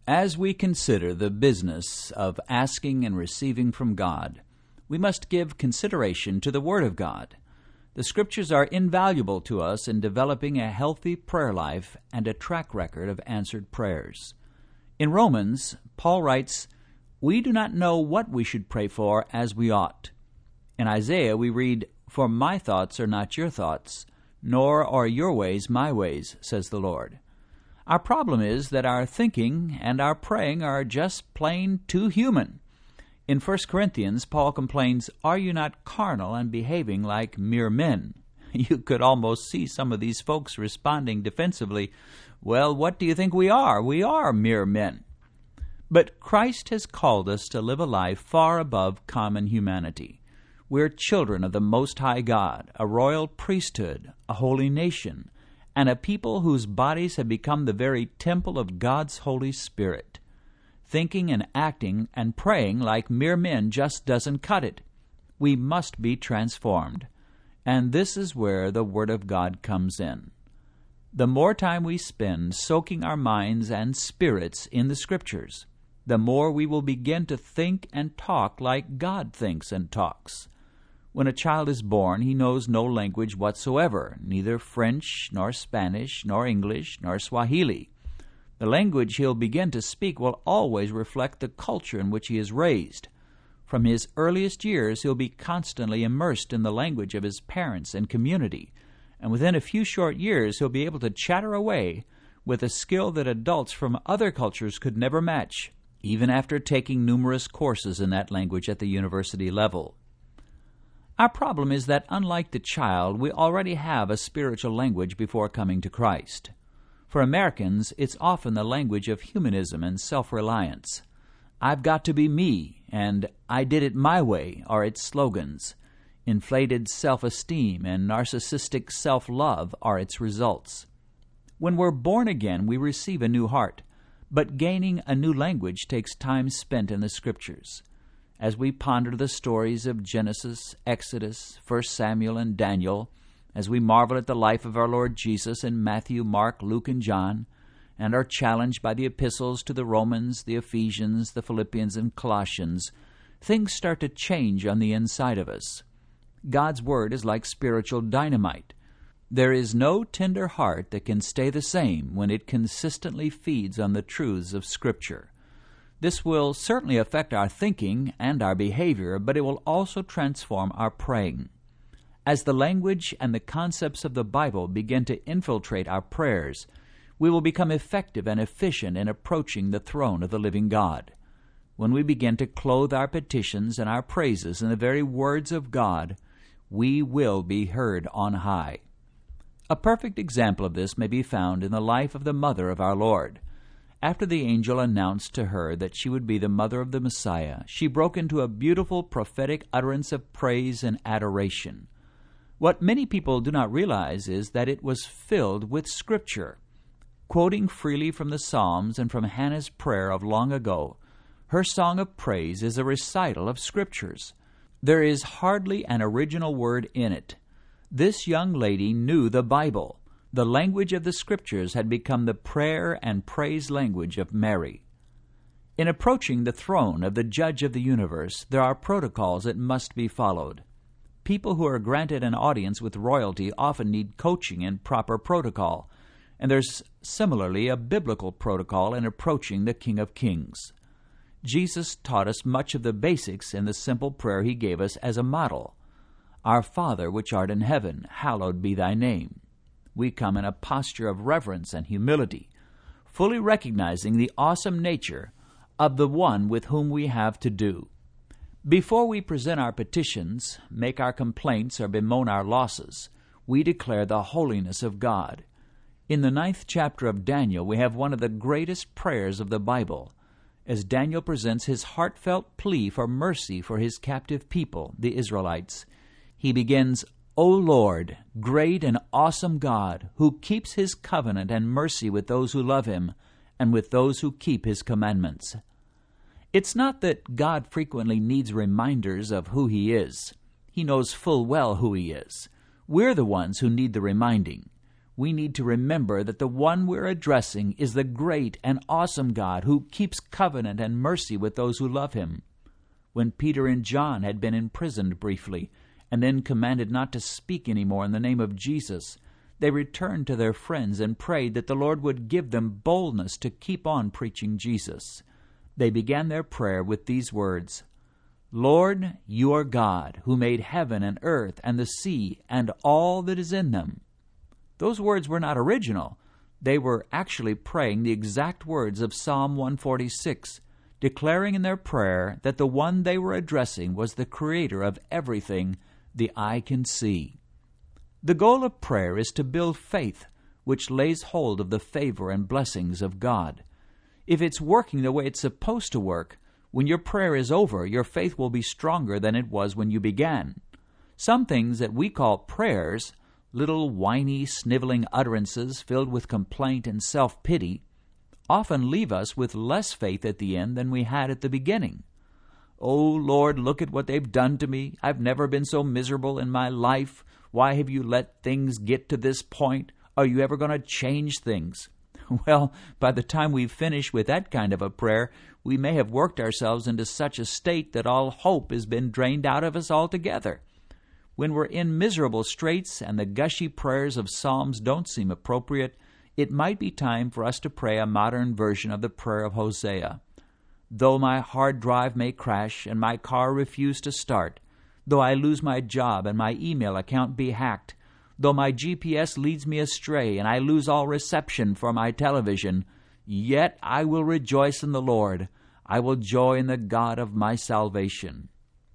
As we consider the business of asking and receiving from God, we must give consideration to the Word of God. The Scriptures are invaluable to us in developing a healthy prayer life and a track record of answered prayers. In Romans, Paul writes, "We do not know what we should pray for as we ought." In Isaiah, we read, "For my thoughts are not your thoughts, nor are your ways my ways, says the Lord." Our problem is that our thinking and our praying are just plain too human. In 1 Corinthians, Paul complains, "Are you not carnal and behaving like mere men?" You could almost see some of these folks responding defensively, "Well, what do you think we are? We are mere men." But Christ has called us to live a life far above common humanity. We're children of the Most High God, a royal priesthood, a holy nation, and a people whose bodies have become the very temple of God's Holy Spirit. Thinking and acting and praying like mere men just doesn't cut it. We must be transformed. And this is where the Word of God comes in. The more time we spend soaking our minds and spirits in the Scriptures, the more we will begin to think and talk like God thinks and talks. When a child is born, he knows no language whatsoever, neither French, nor Spanish, nor English, nor Swahili. The language he'll begin to speak will always reflect the culture in which he is raised. From his earliest years, he'll be constantly immersed in the language of his parents and community, and within a few short years, he'll be able to chatter away with a skill that adults from other cultures could never match, even after taking numerous courses in that language at the university level. Our problem is that, unlike the child, we already have a spiritual language before coming to Christ. For Americans, it's often the language of humanism and self-reliance. "I've got to be me," and "I did it my way" are its slogans. Inflated self-esteem and narcissistic self-love are its results. When we're born again, we receive a new heart, but gaining a new language takes time spent in the Scriptures. As we ponder the stories of Genesis, Exodus, 1 Samuel, and Daniel, as we marvel at the life of our Lord Jesus in Matthew, Mark, Luke, and John, and are challenged by the epistles to the Romans, the Ephesians, the Philippians, and Colossians, things start to change on the inside of us. God's Word is like spiritual dynamite. There is no tender heart that can stay the same when it consistently feeds on the truths of Scripture. This will certainly affect our thinking and our behavior, but it will also transform our praying. As the language and the concepts of the Bible begin to infiltrate our prayers, we will become effective and efficient in approaching the throne of the living God. When we begin to clothe our petitions and our praises in the very words of God, we will be heard on high. A perfect example of this may be found in the life of the mother of our Lord. After the angel announced to her that she would be the mother of the Messiah, she broke into a beautiful prophetic utterance of praise and adoration. What many people do not realize is that it was filled with Scripture. Quoting freely from the Psalms and from Hannah's prayer of long ago, her song of praise is a recital of Scriptures. There is hardly an original word in it. This young lady knew the Bible. The language of the Scriptures had become the prayer and praise language of Mary. In approaching the throne of the Judge of the universe, there are protocols that must be followed. People who are granted an audience with royalty often need coaching in proper protocol, and there's similarly a biblical protocol in approaching the King of Kings. Jesus taught us much of the basics in the simple prayer he gave us as a model. "Our Father which art in heaven, hallowed be thy name." We come in a posture of reverence and humility, fully recognizing the awesome nature of the one with whom we have to do. Before we present our petitions, make our complaints, or bemoan our losses, we declare the holiness of God. In the 9th chapter of Daniel, we have one of the greatest prayers of the Bible, as Daniel presents his heartfelt plea for mercy for his captive people, the Israelites. He begins, "O Lord, great and awesome God, who keeps his covenant and mercy with those who love him and with those who keep his commandments." It's not that God frequently needs reminders of who he is. He knows full well who he is. We're the ones who need the reminding. we need to remember that the one we're addressing is the great and awesome God who keeps covenant and mercy with those who love him. When Peter and John had been imprisoned briefly, and then commanded not to speak any more in the name of Jesus, they returned to their friends and prayed that the Lord would give them boldness to keep on preaching Jesus. They began their prayer with these words, "Lord, you are God, who made heaven and earth and the sea and all that is in them." Those words were not original. They were actually praying the exact words of Psalm 146, declaring in their prayer that the one they were addressing was the creator of everything the eye can see. The goal of prayer is to build faith, which lays hold of the favor and blessings of God. If it's working the way it's supposed to work, when your prayer is over, your faith will be stronger than it was when you began. Some things that we call prayers, little whiny, sniveling utterances filled with complaint and self-pity, often leave us with less faith at the end than we had at the beginning. "Oh, Lord, look at what they've done to me. I've never been so miserable in my life. Why have you let things get to this point? Are you ever going to change things?" Well, by the time we finish with that kind of a prayer, we may have worked ourselves into such a state that all hope has been drained out of us altogether. When we're in miserable straits and the gushy prayers of Psalms don't seem appropriate, it might be time for us to pray a modern version of the prayer of Hosea. "Though my hard drive may crash and my car refuse to start, though I lose my job and my email account be hacked, though my GPS leads me astray and I lose all reception for my television, yet I will rejoice in the Lord. I will joy in the God of my salvation."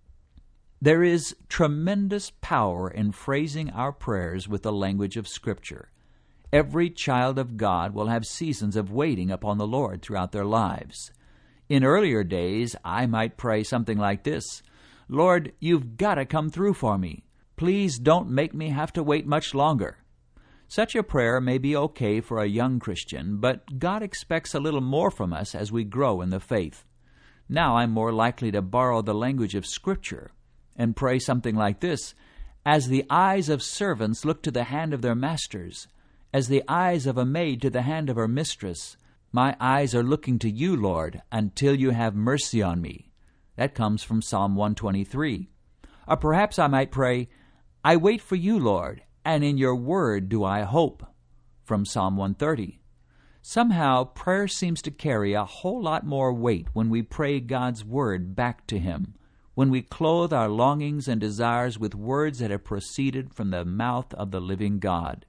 There is tremendous power in phrasing our prayers with the language of Scripture. Every child of God will have seasons of waiting upon the Lord throughout their lives. In earlier days, I might pray something like this, "Lord, you've got to come through for me. Please don't make me have to wait much longer." Such a prayer may be okay for a young Christian, but God expects a little more from us as we grow in the faith. Now I'm more likely to borrow the language of Scripture and pray something like this, "As the eyes of servants look to the hand of their masters, as the eyes of a maid to the hand of her mistress, my eyes are looking to you, Lord, until you have mercy on me." That comes from Psalm 123. Or perhaps I might pray, "I wait for you, Lord, and in your word do I hope," from Psalm 130. Somehow, prayer seems to carry a whole lot more weight when we pray God's word back to Him, when we clothe our longings and desires with words that have proceeded from the mouth of the living God.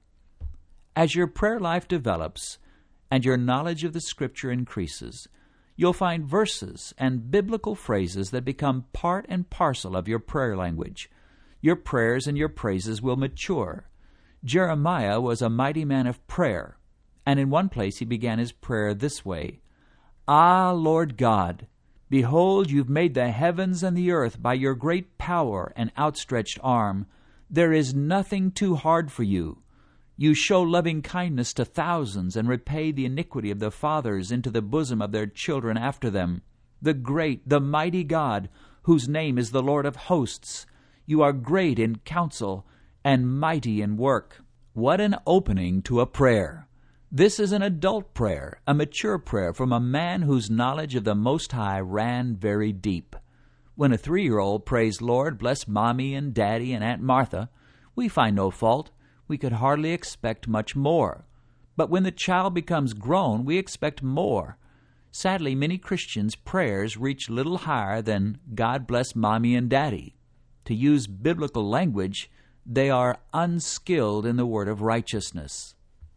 As your prayer life develops and your knowledge of the Scripture increases, you'll find verses and biblical phrases that become part and parcel of your prayer language. Your prayers and your praises will mature. Jeremiah was a mighty man of prayer, and in one place he began his prayer this way, "Ah, Lord God, behold, you've made the heavens and the earth by your great power and outstretched arm. There is nothing too hard for you. You show loving kindness to thousands and repay the iniquity of the fathers into the bosom of their children after them. The great, the mighty God, whose name is the Lord of hosts. You are great in counsel and mighty in work." What an opening to a prayer! This is an adult prayer, a mature prayer from a man whose knowledge of the Most High ran very deep. When a 3-year-old prays, "Lord, bless Mommy and Daddy and Aunt Martha," we find no fault. We could hardly expect much more. But when the child becomes grown, we expect more. Sadly, many Christians' prayers reach little higher than "God bless Mommy and Daddy." To use biblical language, they are unskilled in the word of righteousness.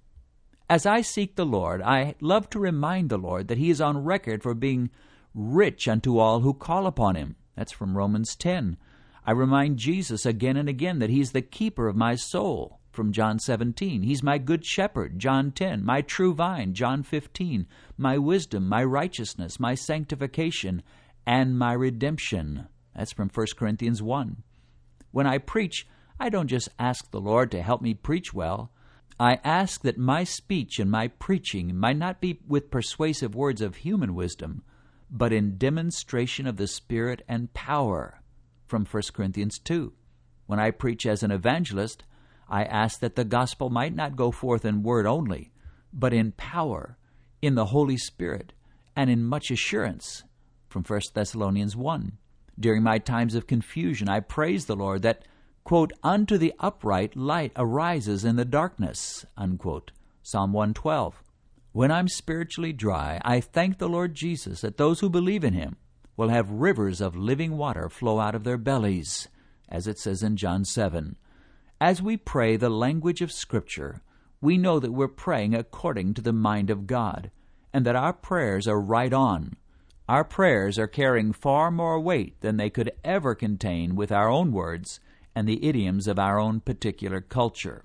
As I seek the Lord, I love to remind the Lord that He is on record for being rich unto all who call upon Him. That's from Romans 10. I remind Jesus again and again that He's the keeper of my soul, from John 17. He's my good shepherd, John 10. My true vine, John 15. My wisdom, my righteousness, my sanctification, and my redemption. That's from 1 Corinthians 1. When I preach, I don't just ask the Lord to help me preach well. I ask that my speech and my preaching might not be with persuasive words of human wisdom, but in demonstration of the Spirit and power, from 1 Corinthians 2. When I preach as an evangelist, I ask that the gospel might not go forth in word only, but in power, in the Holy Spirit, and in much assurance. From 1 Thessalonians 1. During my times of confusion, I praise the Lord that, quote, unto the upright light arises in the darkness, unquote. Psalm 112. When I'm spiritually dry, I thank the Lord Jesus that those who believe in him will have rivers of living water flow out of their bellies, as it says in John 7. As we pray the language of Scripture, we know that we're praying according to the mind of God, and that our prayers are right on. Our prayers are carrying far more weight than they could ever contain with our own words and the idioms of our own particular culture.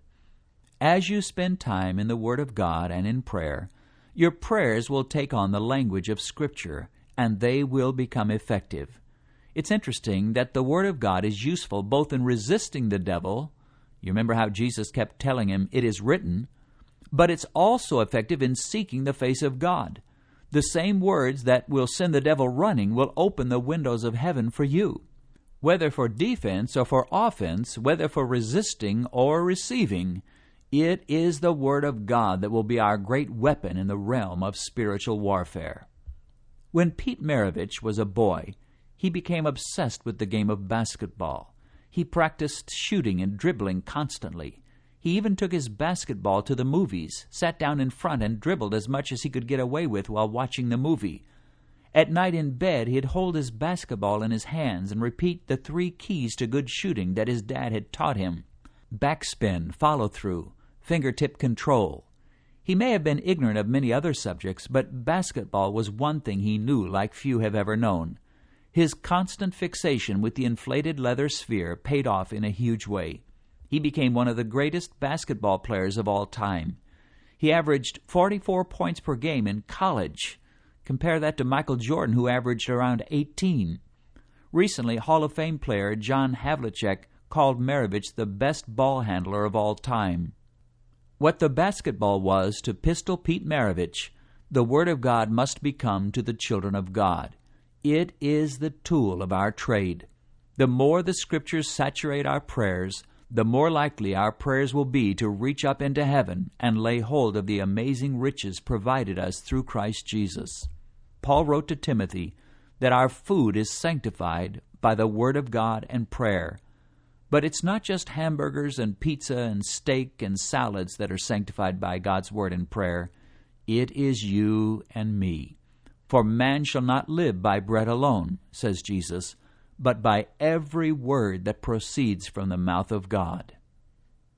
As you spend time in the Word of God and in prayer, your prayers will take on the language of Scripture, and they will become effective. It's interesting that the Word of God is useful both in resisting the devil. You remember how Jesus kept telling him, it is written, but it's also effective in seeking the face of God. The same words that will send the devil running will open the windows of heaven for you. Whether for defense or for offense, whether for resisting or receiving, it is the Word of God that will be our great weapon in the realm of spiritual warfare. When Pete Maravich was a boy, he became obsessed with the game of basketball. He practiced shooting and dribbling constantly. He even took his basketball to the movies, sat down in front and dribbled as much as he could get away with while watching the movie. At night in bed, he'd hold his basketball in his hands and repeat the 3 keys to good shooting that his dad had taught him: backspin, follow-through, fingertip control. He may have been ignorant of many other subjects, but basketball was one thing he knew like few have ever known. His constant fixation with the inflated leather sphere paid off in a huge way. He became one of the greatest basketball players of all time. He averaged 44 points per game in college. Compare that to Michael Jordan, who averaged around 18. Recently, Hall of Fame player John Havlicek called Maravich the best ball handler of all time. What the basketball was to Pistol Pete Maravich, the Word of God must become to the children of God. It is the tool of our trade. The more the Scriptures saturate our prayers, the more likely our prayers will be to reach up into heaven and lay hold of the amazing riches provided us through Christ Jesus. Paul wrote to Timothy that our food is sanctified by the Word of God and prayer. But it's not just hamburgers and pizza and steak and salads that are sanctified by God's Word and prayer. It is you and me. For man shall not live by bread alone, says Jesus, but by every word that proceeds from the mouth of God.